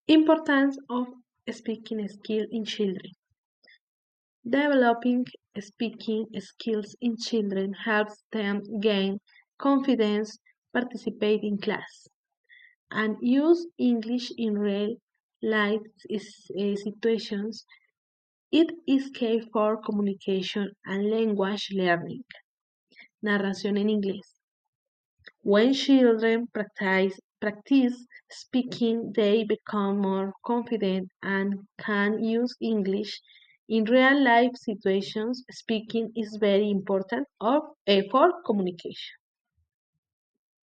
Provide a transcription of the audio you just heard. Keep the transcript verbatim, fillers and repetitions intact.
Importance of speaking skill in children. Developing speaking skills in children helps them gain confidence, participate in class, and use English in real life is- uh, situations. It is key for communication and language learning. Narración en inglés. When children practice, practice speaking, they become more confident and can use English in real life situations. Speaking is very important of, eh, for communication.